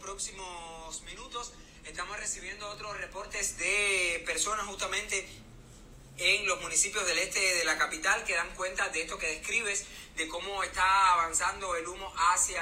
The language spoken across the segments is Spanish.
próximos minutos. Estamos recibiendo otros reportes de personas justamente en los municipios del este de la capital que dan cuenta de esto que describes, de cómo está avanzando el humo hacia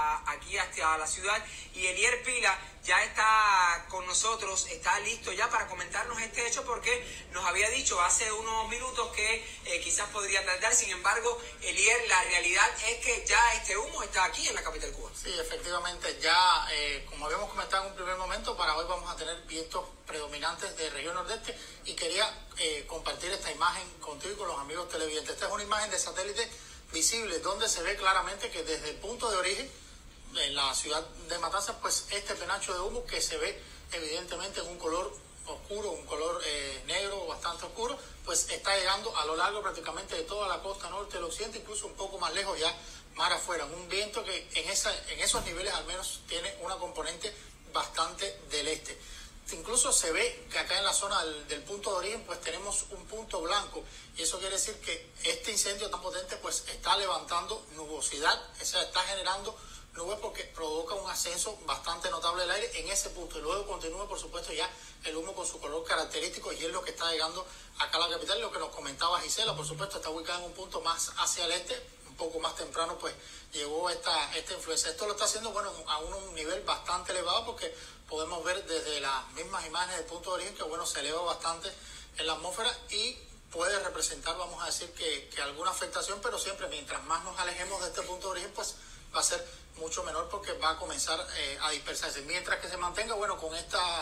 la ciudad. Y Elier Pila ya está con nosotros, está listo ya para comentarnos este hecho, porque nos había dicho hace unos minutos que quizás podría tardar. Sin embargo, Elier, la realidad es que ya este humo está aquí en la capital cubana. Sí, efectivamente, ya como habíamos comentado en un primer momento, para hoy vamos a tener vientos predominantes de región nordeste, y quería compartir esta imagen contigo y con los amigos televidentes. Esta es una imagen de satélite visible donde se ve claramente que desde el punto de origen, en la ciudad de Matanzas, pues este penacho de humo que se ve evidentemente en un color oscuro, un color negro bastante oscuro, pues está llegando a lo largo prácticamente de toda la costa norte del occidente, incluso un poco más lejos ya, mar afuera. Un viento que en esos niveles al menos tiene una componente bastante del este. Incluso se ve que acá en la zona del punto de origen pues tenemos un punto blanco, y eso quiere decir que este incendio tan potente pues está levantando nubosidad, o sea, está generando nubes porque provoca un ascenso bastante notable del aire en ese punto, y luego continúa por supuesto ya el humo con su color característico, y es lo que está llegando acá a la capital. Lo que nos comentaba Gisela, por supuesto, está ubicada en un punto más hacia el este, un poco más temprano pues llegó esta influencia. Esto lo está haciendo bueno a un nivel bastante elevado, porque podemos ver desde las mismas imágenes del punto de origen que bueno se eleva bastante en la atmósfera y puede representar, vamos a decir, que alguna afectación, pero siempre mientras más nos alejemos de este punto de origen pues va a ser mucho menor, porque va a comenzar a dispersarse. Mientras que se mantenga bueno con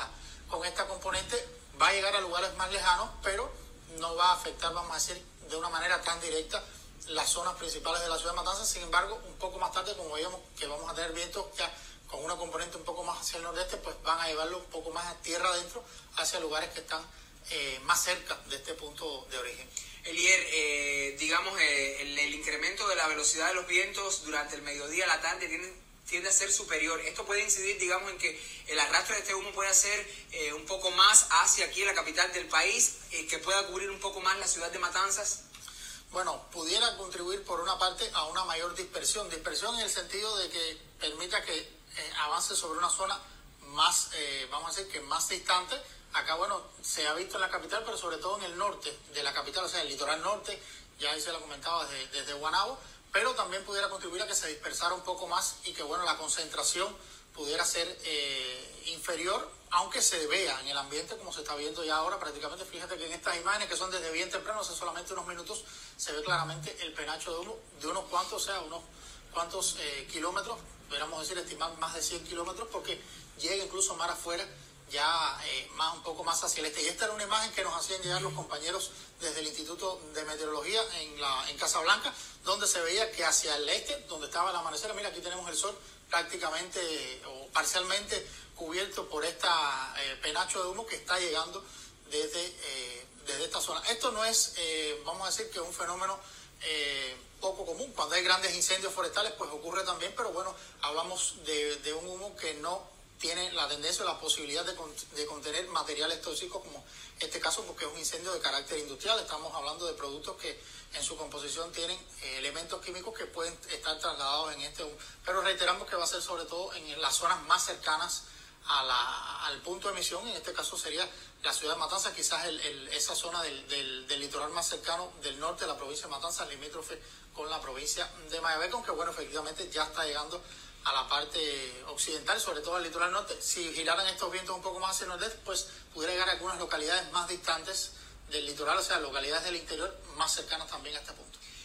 esta componente, va a llegar a lugares más lejanos, pero no va a afectar, vamos a decir, de una manera tan directa las zonas principales de la ciudad de Matanzas. Sin embargo, un poco más tarde, como veíamos que vamos a tener vientos ya con una componente un poco más hacia el nordeste, pues van a llevarlo un poco más a tierra adentro, hacia lugares que están más cerca de este punto de origen. Elier, digamos, el incremento de la velocidad de los vientos durante el mediodía, la tarde, tiende a ser superior. Esto puede incidir, digamos, en que el arrastre de este humo pueda ser un poco más hacia aquí, en la capital del país, que pueda cubrir un poco más la ciudad de Matanzas. Bueno, pudiera contribuir por una parte a una mayor dispersión en el sentido de que permita que avance sobre una zona más, vamos a decir, que más distante. Acá, bueno, se ha visto en la capital, pero sobre todo en el norte de la capital, o sea, el litoral norte, ya ahí se lo comentaba desde Guanabo, pero también pudiera contribuir a que se dispersara un poco más y que, bueno, la concentración pudiera ser inferior, aunque se vea en el ambiente como se está viendo ya ahora prácticamente. Fíjate que en estas imágenes, que son desde bien temprano, hace solamente unos minutos, se ve claramente el penacho de humo de unos cuantos kilómetros, podríamos decir, estimar más de 100 kilómetros, porque llega incluso mar afuera, ya un poco más hacia el este. Y esta era una imagen que nos hacían llegar los compañeros desde el Instituto de Meteorología en Casablanca, donde se veía que hacia el este, donde estaba el amanecer, mira, aquí tenemos el sol prácticamente o parcialmente cubierto por esta penacho de humo que está llegando desde esta zona. Esto no es, vamos a decir, que un fenómeno poco común. Cuando hay grandes incendios forestales pues ocurre también, pero bueno, hablamos de un humo que no tiene la tendencia o la posibilidad de contener materiales tóxicos, como este caso, porque es un incendio de carácter industrial. Estamos hablando de productos que en su composición tienen elementos químicos que pueden estar trasladados en este humo. Pero reiteramos que va a ser sobre todo en las zonas más cercanas al punto de emisión. En este caso sería la ciudad de Matanzas, quizás esa zona del litoral más cercano del norte de la provincia de Matanzas, limítrofe con la provincia de Mayabeque, aunque bueno, efectivamente ya está llegando a la parte occidental, sobre todo al litoral norte. Si giraran estos vientos un poco más hacia el nordeste, pues pudiera llegar a algunas localidades más distantes del litoral, o sea, localidades del interior más cercanas también a este punto.